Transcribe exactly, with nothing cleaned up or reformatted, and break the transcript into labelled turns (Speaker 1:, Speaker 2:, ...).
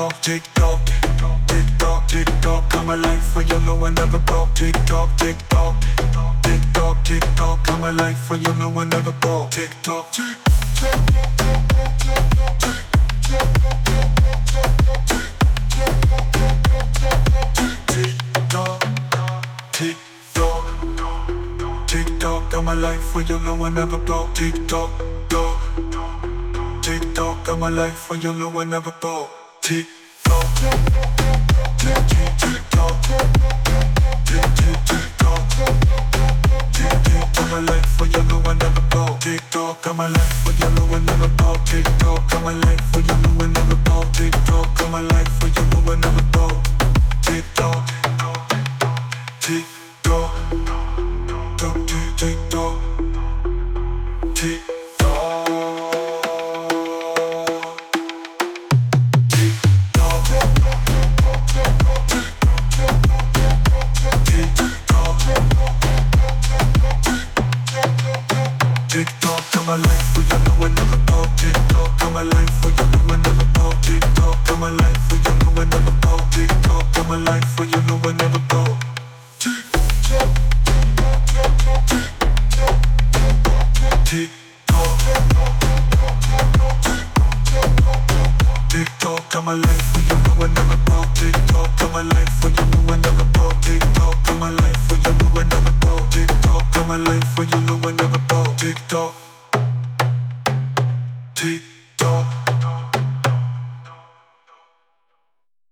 Speaker 1: tock, tick tock, tick tock, tick tock. Come alive for you know I never broke. Tick tock, tick tock, tick tock, tick tock. Come alive for you know I never broke. Tick tock, tick tock, tick tock, tick tock. Come alive for you know I never broke. Tick tock, tock, tick tock. Come alive for you know I never broke. Tick tock, tick tick tick tock, tick tick tick tock, tick tick. Come alive for you know I never broke. Tick tock, come alive for you know I never broke. Tick tock, come alive for you know I never broke. Tick tock, come alive for you know I never broke. Tick tock, tick tock, tock tick tick tock, tick. Tick tock, come alive for you know I never broke. Tick tock, come alive for you know I never broke. Tick tock, come alive for you know I never broke. Tick tock, come alive for you know I never broke. Tick tock, tick tock, tick tock, come alive for you know I never broke. Tick tock, come alive for you know I never broke. Tick tock, come alive for you know I never broke. Tick tock, come alive for you know I never broke. Tick tock, tick.